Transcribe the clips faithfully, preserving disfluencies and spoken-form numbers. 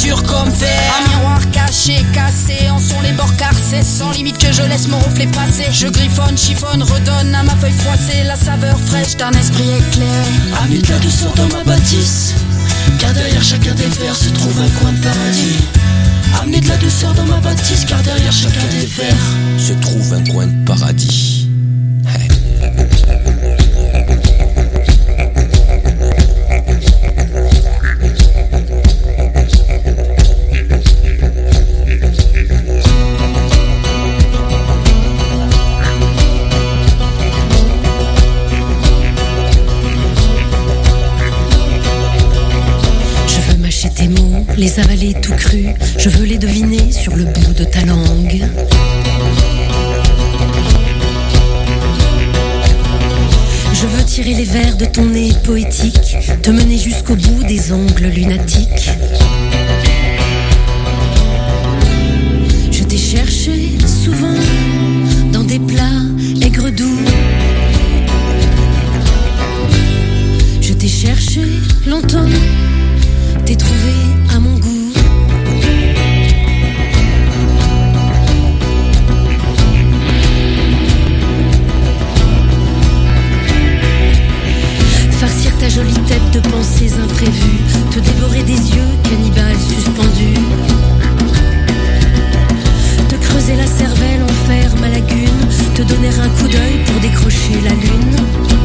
dur comme fer. Un miroir caché, cassé, en sont les bords carcés. Sans limite que je laisse mon reflet passer. Je griffonne, chiffonne, redonne à ma feuille froissée la saveur fraîche d'un esprit éclairé. Amener de la douceur dans ma bâtisse, car derrière chacun des vers se trouve un coin de paradis. Amener de la douceur dans ma bâtisse, car derrière chacun des vers se trouve un coin de paradis. Hey. Tes mots, les avaler tout crus, je veux les deviner sur le bout de ta langue. Je veux tirer les vers de ton nez poétique, te mener jusqu'au bout des ongles lunatiques. Je t'ai cherché souvent dans des plats aigres doux. Je t'ai cherché longtemps, t'es trouvé à mon goût. Farcir ta jolie tête de pensées imprévues, te dévorer des yeux, cannibales suspendus. Te creuser la cervelle, en faire ma lagune, te donner un coup d'œil pour décrocher la lune.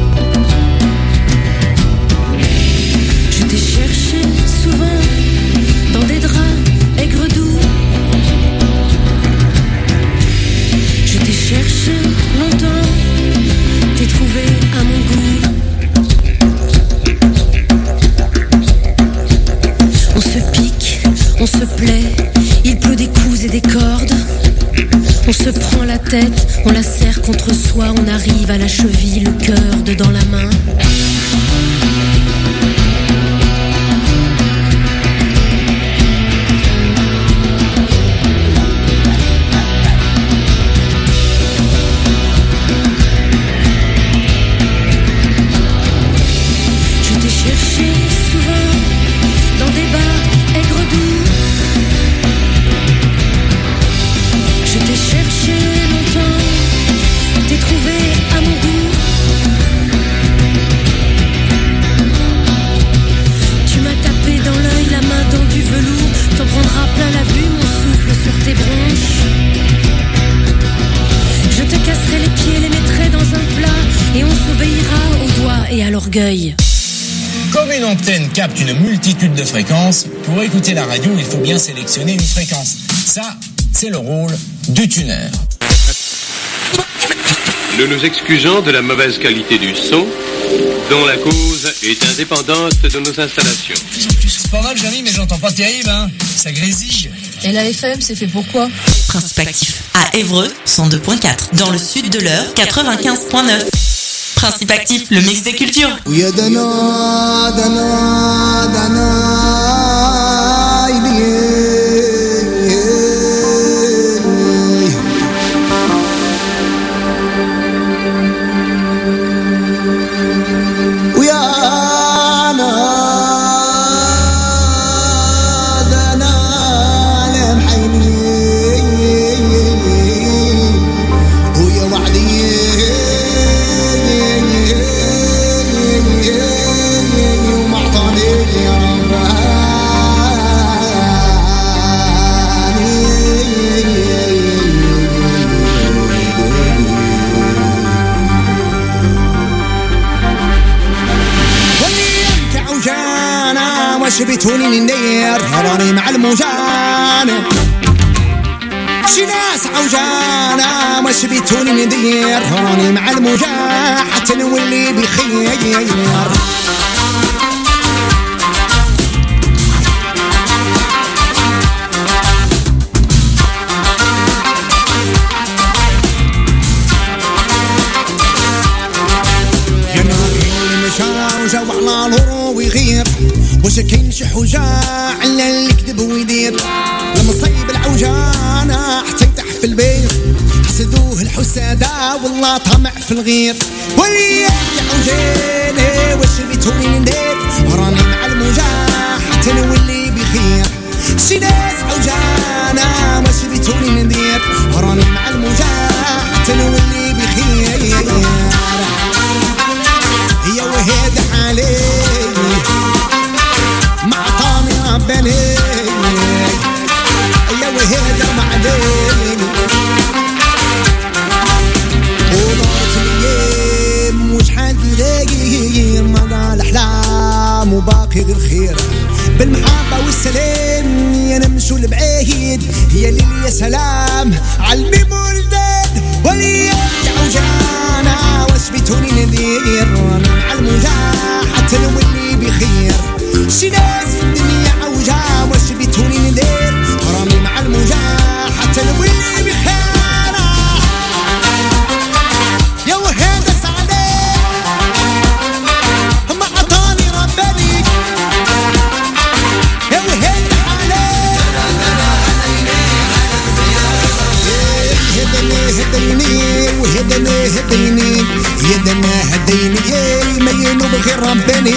Je t'ai cherché souvent dans des draps aigres doux. Je t'ai cherché longtemps, t'es trouvé à mon goût. On se pique, on se plaît, il pleut des coups et des cordes. On se prend la tête, on la serre contre soi, on arrive à la cheville, le cœur dedans la main. Comme une antenne capte une multitude de fréquences, pour écouter la radio, il faut bien sélectionner une fréquence. Ça, c'est le rôle du tuneur. Nous nous excusons de la mauvaise qualité du son, dont la cause est indépendante de nos installations. C'est pas mal, Jérémy, mais j'entends pas terrible, hein. Ça grésille. Et la F M, c'est fait pour quoi? Principe actif. À Évreux, cent deux virgule quatre. Dans le sud de l'Eure, quatre-vingt-quinze virgule neuf. Principe actif, le mix des cultures. شبيتوني ندير راني مع الموجان شي ناس عوجانا ما شبيتوني ندير راني مع الموجان حتى نولي بخير يا ناقي المشاوجة وعلى الهرو ويغير واش كاين شي حوجة على الكذب ويدير لما صيب العوجانة حتى يطيح في البيت حسدوه الحسادة والله طمع في الغير وياك يا عوجاني واش بيتوني ندير راني مع الموجة حتى نولي بخير شي ناس عوجانا واش بيتوني ندير راني مع الموجة تنولي بخير يا وهاد حالي مع طامي رباني يا وهاد معدني ودارت الايام وشحال تلاقي ما قال احلام وباقي غير خير بالمحبة والسلام يا نمشوا لبعيد يا ليل يا سلام علمي مولداد وليات عوجانا واش بيتوني ندير انا مع الموجة حتى نولي بخير شي ناس في الدنيا عوجة واش بيتوني ندير راني مع الموجة حتى نولي بخير يا وهاد سعدي ما عطاني رباني يا وهاد حالي هدني هديني وهدني هديني يدنا هديني ما ينوب غير رباني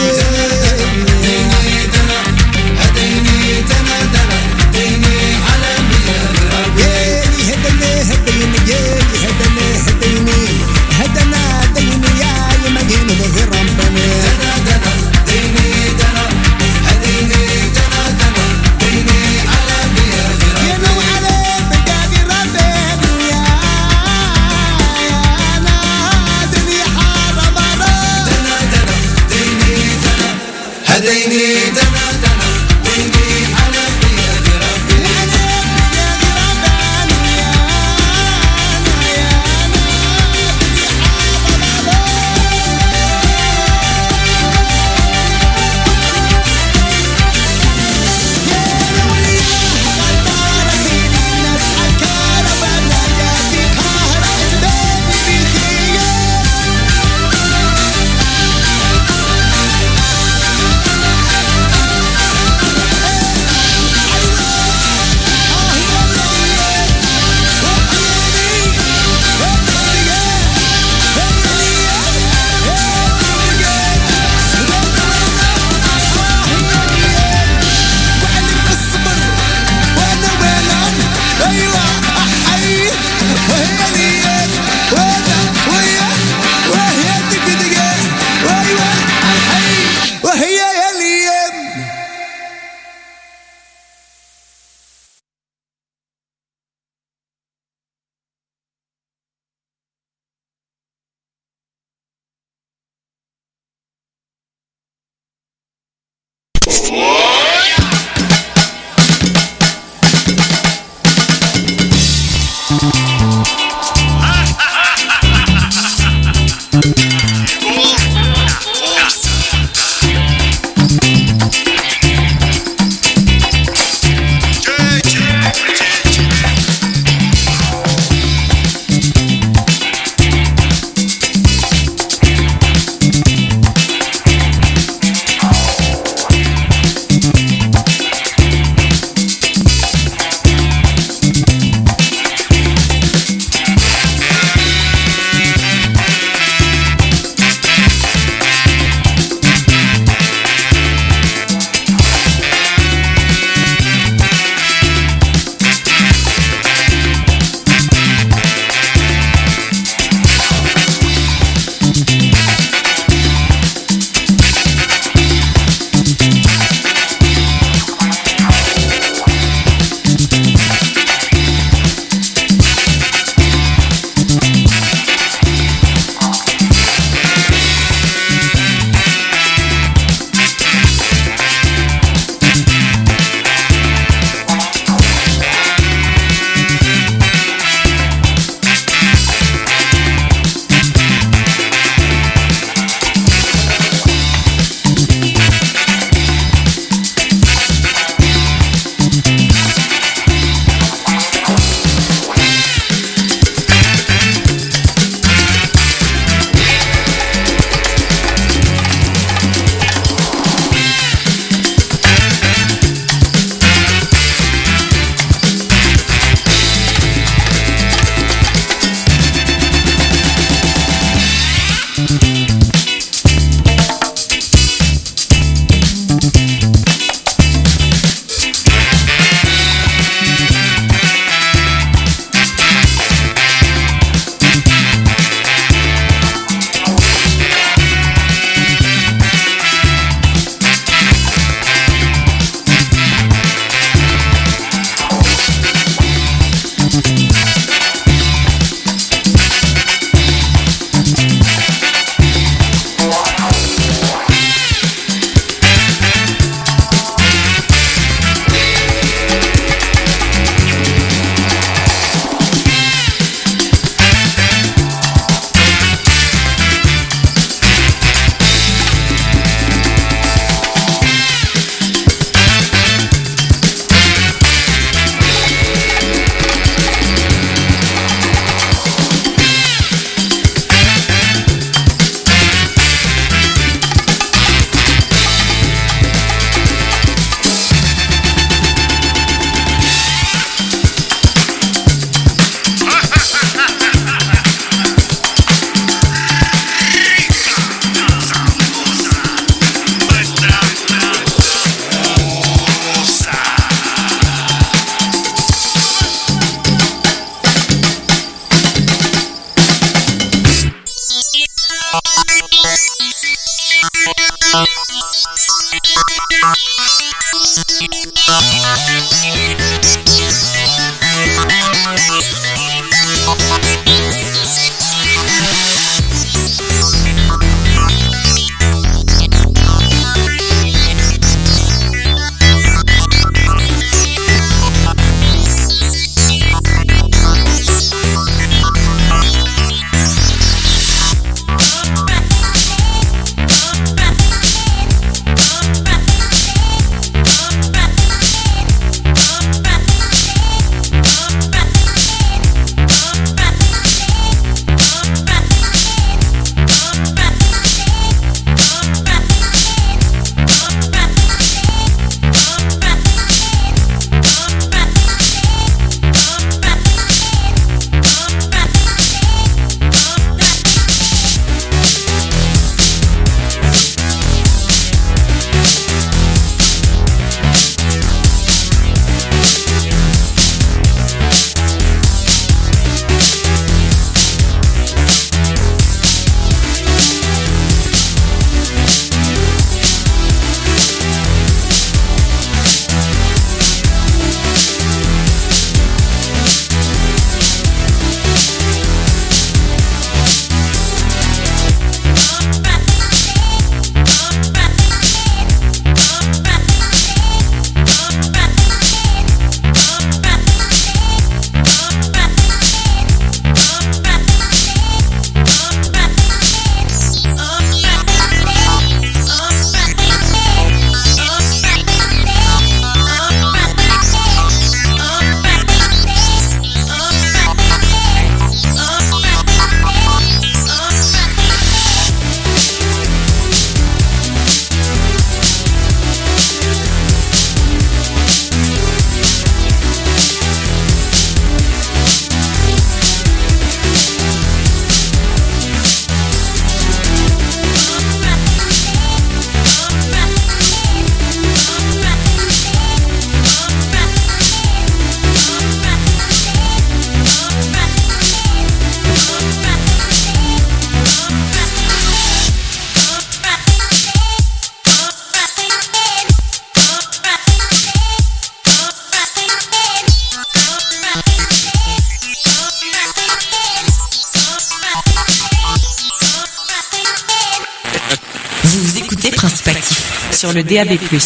sur le D A B plus.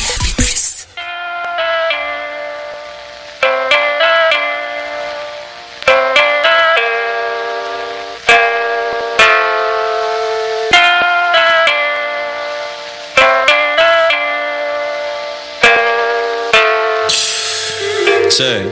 Say,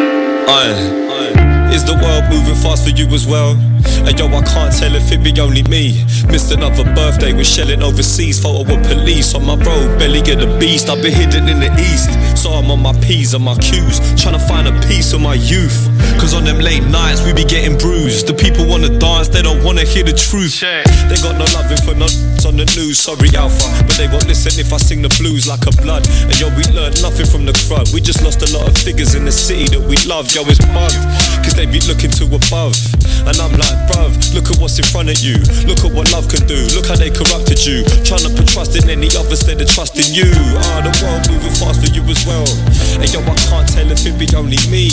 I, is the world moving fast for you as well? And yo, I can't tell if it be only me. Missed another birthday, was shelling overseas. Photo of police on my road, belly get the beast. I've been hidden in the east, so I'm on my P's and my Q's, trying to find a piece of my youth. Cause on them late nights we be getting bruised. The people wanna dance, they don't wanna hear the truth. They got no loving for no on the news, sorry Alpha, but they won't listen if I sing the blues like a blood. And yo, we learned nothing from the crowd. We just lost a lot of figures in the city that we love. Yo, it's bugged, cause they be looking to above. And I'm like, bruv, look at what's in front of you. Look at what love can do. Look how they corrupted you, trying to put trust in any other instead of trusting you. Ah, the world moving fast for you as well. And yo, I can't tell if it be only me.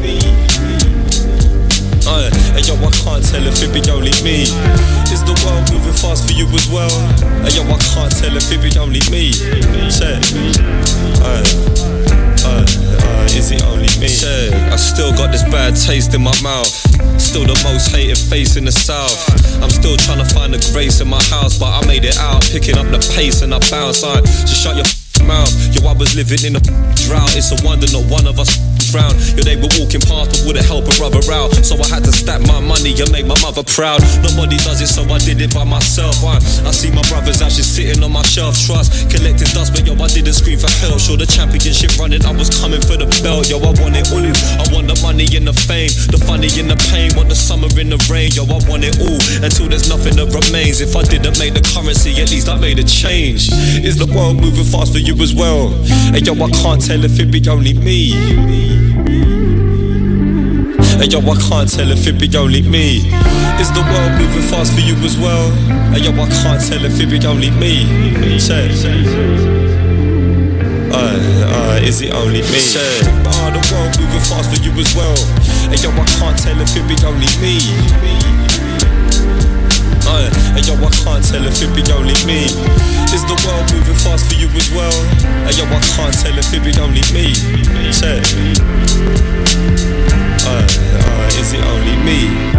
Uh, and yo, I can't tell if it be only me. Is the world moving fast for you as well? And yo, I can't tell if it be only me. Say, uh, uh, uh, is it only me? Say, I still got this bad taste in my mouth. Still the most hated face in the south. I'm still trying to find the grace in my house, but I made it out, picking up the pace and I bounce. I just shut your mouth. Yo, I was living in a drought. It's a wonder not one of us drowned. Yo, they were walking past but wouldn't help a brother out. So I had to stack my money and make my mother proud. Nobody does it, so I did it by myself. I, I see my brothers actually sitting on my shelf. Trust, collecting dust, but yo, I didn't scream for help. Sure, the championship running, I was coming for the belt. Yo, I want it all. I want the money and the fame, the funny and the pain. Want the summer in the rain. Yo, I want it all until there's nothing that remains. If I didn't make the currency, at least I made a change. Is the world moving fast for you as well? And yo, I can't tell if it be only me. And yo, I can't tell if it be only me. Is the world moving fast for you as well? And yo, I can't tell if it be only me. Say, uh, uh, is it only me? Say, ah, the world moving fast for you as well. And yo, I can't tell if it be only me. Uh, and yo, I can't tell if it be only me. Is the world moving fast for you as well? And yo, I can't tell if it be only me. Say, uh, uh, is it only me?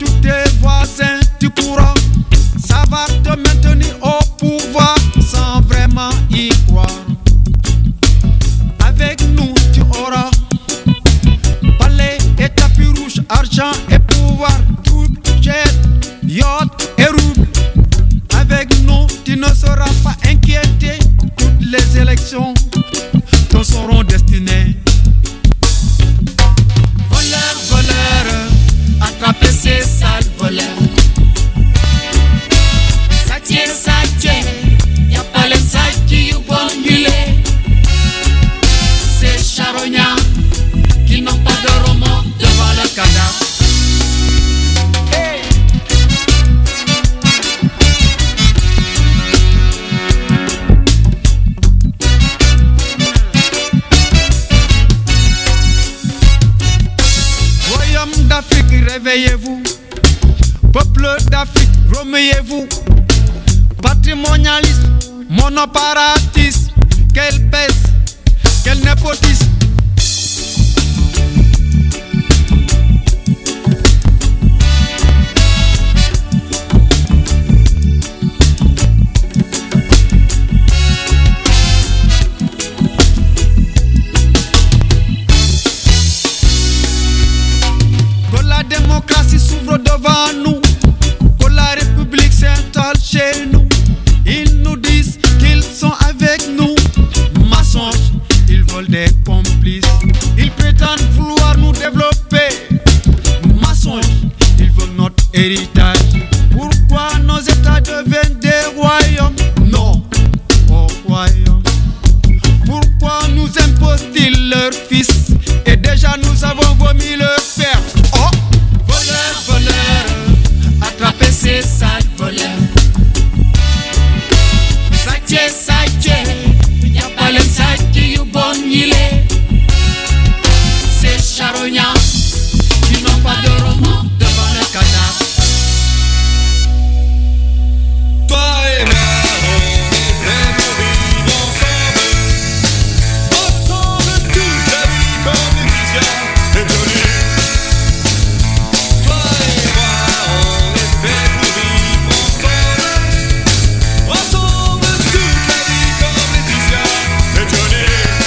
Sans vrai réveillez-vous. Peuple d'Afrique, remuez-vous. Patrimonialiste, monoparatiste, quelle baisse, quel népotisme. Que la démocratie s'ouvre devant nous, que la République s'installe chez nous. Ils nous disent qu'ils sont avec nous. Mensonges, ils veulent des complices. Ils prétendent vouloir nous développer. Mensonges, ils veulent notre héritage. Pourquoi nos États deviennent des royaumes? Non, au royaume. Pourquoi nous imposent-ils leurs fils? Et déjà nous avons vomi leur père. Oh, voleurs, voleurs, attrapez ces sales voleurs. Satié, satié, y'a pas le satié, you bon il est. Ces charognards qui n'ont pas de roman devant le cadavre. Toi et moi, on est fait pour vivre ensemble. Ensemble toute la vie comme Laetitia et Johnny. Toi et moi, on est fait pour vivre ensemble. Ensemble toute la vie comme Laetitia et Johnny.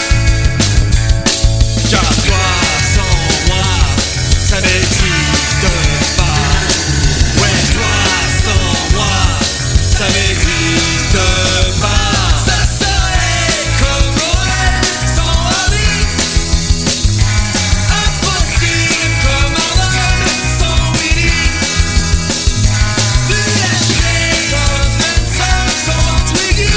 Car toi sans moi, ça n'existe pas. Ouais, toi sans moi, ça n'existe pas. Ça serait comme Noël sans Harry. Impossible comme Arnold sans Willy. V H D comme Benson sans Twiggy.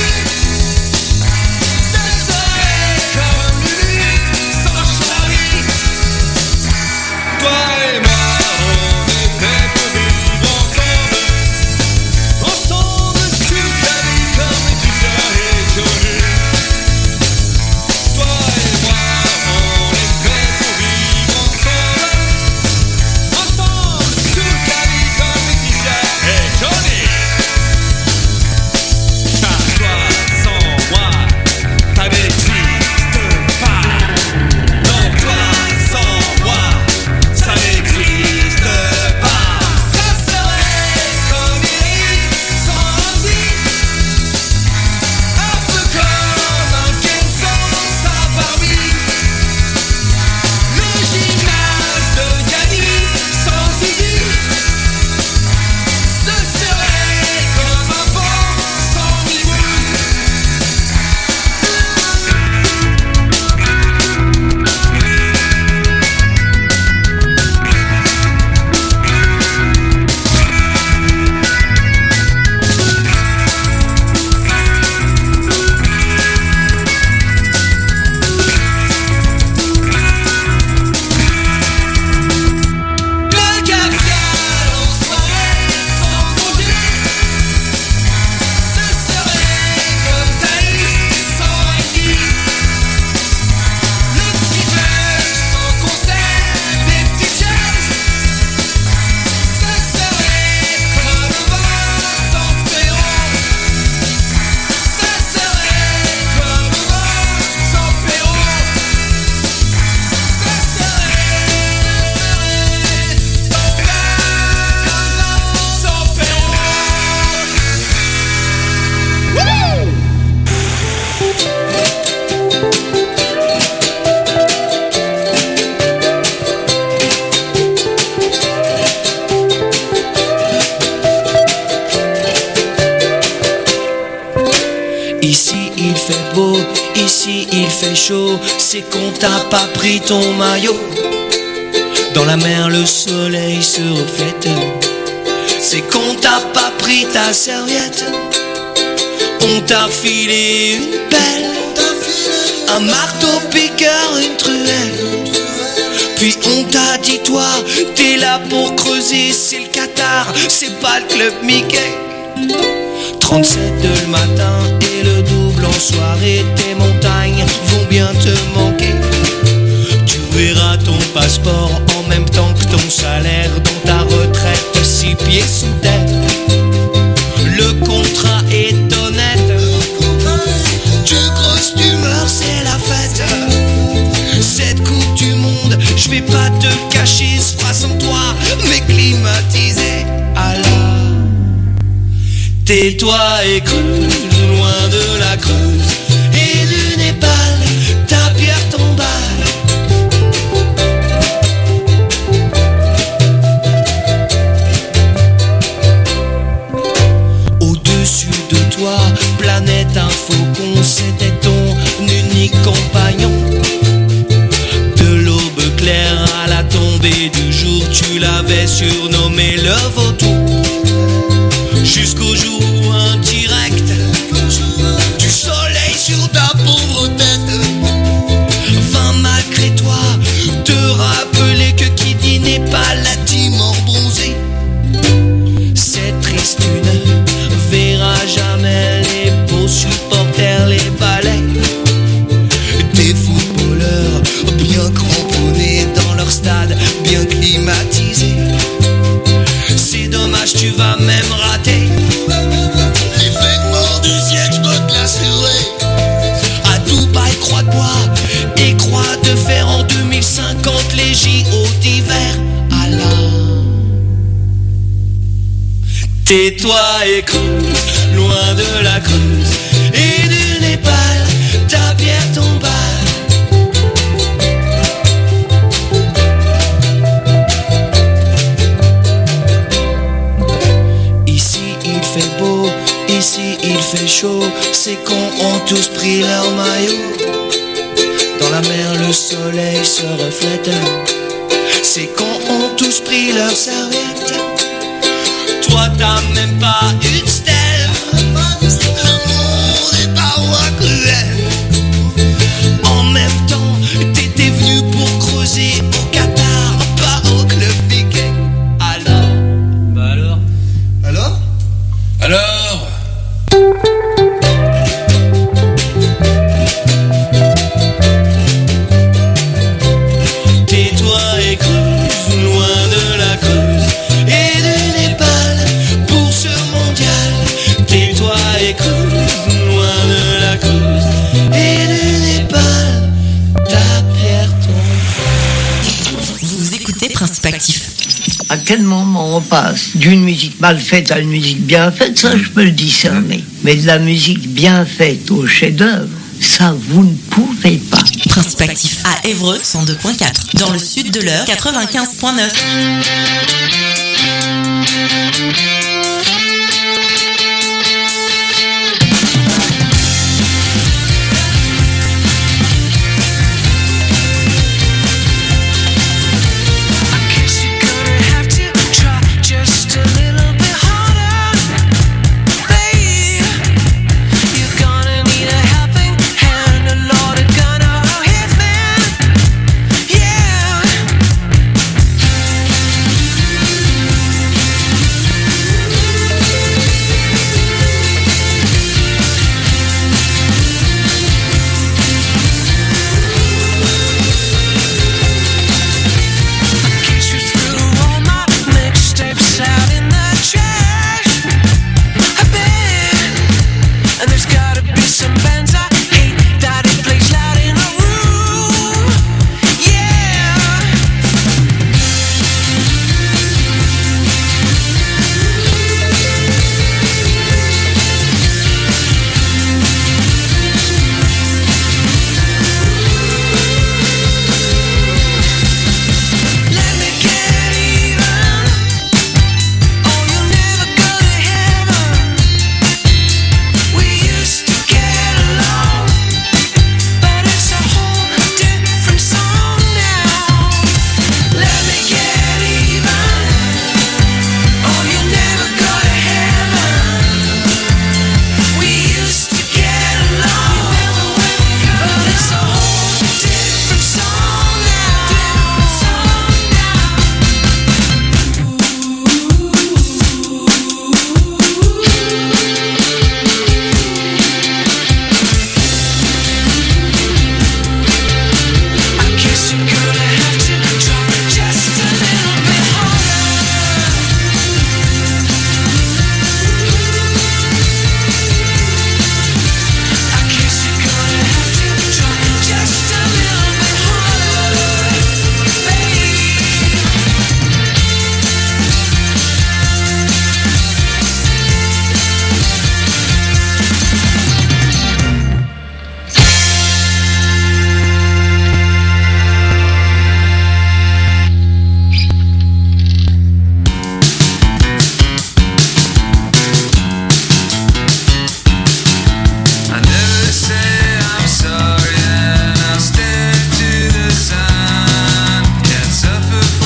Ça serait comme Lulu sans Charlie. Toi et moi, on est fait pour vivre ensemble. Ensemble toute la vie comme Laetitia et Johnny. Toi et moi, on est fait pour vivre ensemble. Ensemble toute la vie comme Laetitia et Johnny. Car toi sans moi, ça n'existe pas. Non, toi sans moi, ça n'existe pas. Ça serait comme Eric sans Andy. Un peu comme un Ken sans sa Barbie. Le gymnase de Yannick sans Zizi. Ce serait comme un banc sans Mimoun. Le Garfial en soirée sans congé. Ce serait comme Thaïs sans Heidi. Le petit bœuf sans concert des petites chaises. Ce serait comme le vin sans Perron. Ce serait comme le vin sans Perron. Ce serait, ce serait sans Perron. Ici il fait beau, ici il fait chaud. C'est qu'on t'a pas pris ton maillot. Dans la mer le soleil se reflète. C'est qu'on t'a pas pris ta serviette. On t'a filé une pelle, un marteau piqueur, une truelle. Puis on t'a dit toi, t'es là pour creuser. C'est le Qatar, c'est pas le club Mickey. Trente-sept de le matin et le double en soirée. Tes montagnes vont bien te manquer. Tu verras ton passeport en même temps que ton salaire, dont ta retraite six pieds sous terre. Le contrat est honnête, tu grosses, tu meurs, c'est la fête. Cette coupe du monde, je vais pas te le cacher, se fera sans toi, mais climatisé. Alors, tais-toi et creuse, loin de la Creuse et du Népal, ta pierre tombale. Au-dessus de toi, planète un faucon, c'était ton unique compagnon. De l'aube claire à la tombée du jour, tu l'avais surnommé le vautour. Jusqu'au jour où indirect, du soleil sur ta pauvre tête vint malgré toi te rappeler que qui dit n'est pas la mort bronzée. Cette triste une verra jamais les beaux supporters, les balais des footballeurs bien cramponnés dans leur stade, bien climatisé. C'est dommage, tu vas même rater l'événement du siècle, je peux te l'assurer. À Dubaï, croix de bois et croix de fer en deux mille cinquante, les J O d'hiver. Alors, tais-toi et creuse, loin de la Creuse et du Népal, ta pierre tombale. Fait beau, ici il fait chaud, ces cons ont tous pris leur maillot. Dans la mer le soleil se reflète, ces cons ont tous pris leur serviette. Toi t'as même pas une stèle, le monde est parfois cruel. En même temps t'étais venu pour creuser au Qatar, pas au club Piquet. Alors, bah alors Alors Alors tais-toi et creuse, loin de la Creuse et du Népal pour ce mondial. Tais-toi et creuse, loin de la Creuse et du Népal, ta pierre tombe. Vous écoutez Principe Actif. À quel moment on passe d'une musique mal faite à une musique bien faite, ça je peux le discerner. Mais de la musique bien faite au chef-d'œuvre, ça vous ne pouvez pas. Principe Actif à Évreux cent deux point quatre, dans le sud de l'Eure quatre-vingt-quinze point neuf.